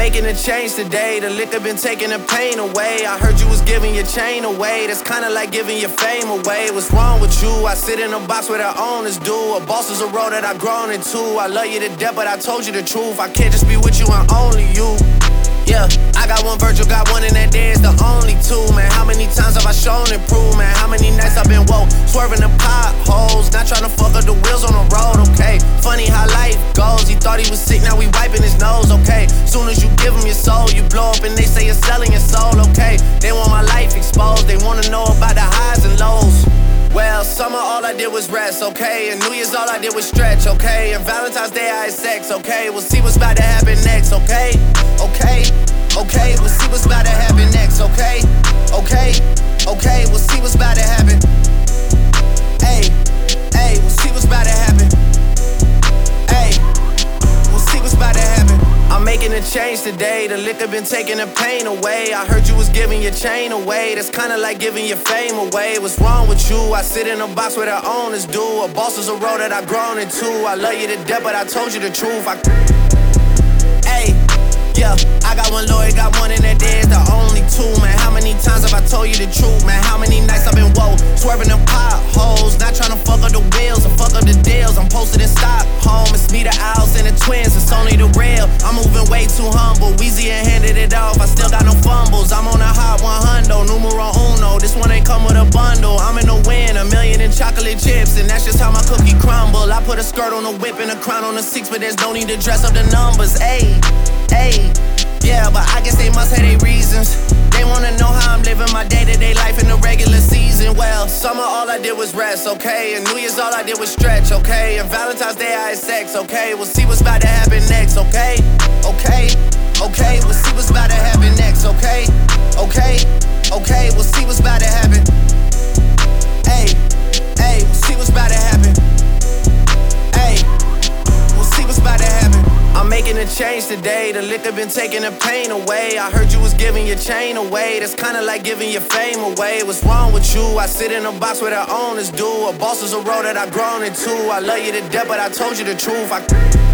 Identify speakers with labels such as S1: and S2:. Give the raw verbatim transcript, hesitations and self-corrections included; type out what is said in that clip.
S1: making a change today. The liquor been taking the pain away. I heard you was giving your chain away. That's kinda like giving your fame away. What's wrong with you? I sit in a box where the owners do. A boss is a role that I've grown into. I love you to death, but I told you the truth. I can't just be with you and only you. Yeah, I got one Virgil, got one, and that there is the only two, man. How many times have I shown and proved, man? How many nights I've been woke, swerving the potholes, not trying to fuck up the wheels on the road, okay? Funny how life goes, he thought he was sick, now we wiping his nose, okay? Soon as you give him your soul, you blow up and they say you're selling your soul, okay? They want my life exposed, they wanna know about the highs and lows. Well, summer all I did was rest, okay? And New Year's all I did was stretch, okay? And Valentine's Day I had sex, okay? We'll see what's about to happen next, okay? Okay, okay, we'll see what's about to happen next, okay? Okay, okay, we'll see what's about to happen. Hey, hey, we'll see what's about to happen. Hey, we'll see what's about to happen. I'm making a change today. The liquor been taking the pain away. I heard you was giving your chain away. That's kinda like giving your fame away. What's wrong with you? I sit in a box where the owners do. A boss is a role that I've grown into. I love you to death, but I told you the truth. I Hey, yeah, I got one lawyer, got one, and that there is the only two, man. How many times have I told you the truth, man? How many nights I've been woke, swerving them potholes, not trying to fuck up the wheels or fuck up the deals. I'm posted in Stockholm, it's me, the Owls, and the twins, it's only the real. I'm moving way too humble, Weezy and handed it off, I still got no fumbles. I'm on a hot one hundred, numero uno, this one ain't come with a bundle. I'm in the win, a million in chocolate chips, and that's just how my cookie crumble. I put a skirt on a whip and a crown on a six, but there's no need to dress up the numbers, ayy. Hey, yeah, but I guess they must have their reasons. They wanna know how I'm living my day-to-day life in the regular season. Well, summer all I did was rest, okay? And New Year's all I did was stretch, okay? And Valentine's Day I had sex, okay? We'll see what's about to happen next, okay? Okay, okay, we'll see what's about to happen next, okay? Okay, okay, we'll see what's about to happen. Hey, hey, we'll see what's about to happen. Hey, we'll see what's about to happen. I'm making a change today. The liquor been taking the pain away. I heard you was giving your chain away. That's kinda like giving your fame away. What's wrong with you? I sit in a box where the owners do. A boss is a role that I've grown into. I love you to death, but I told you the truth. I